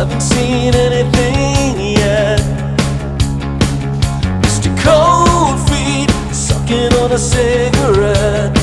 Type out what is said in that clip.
haven't seen anything yet. Mr. Cold Feet sucking on a cigarette.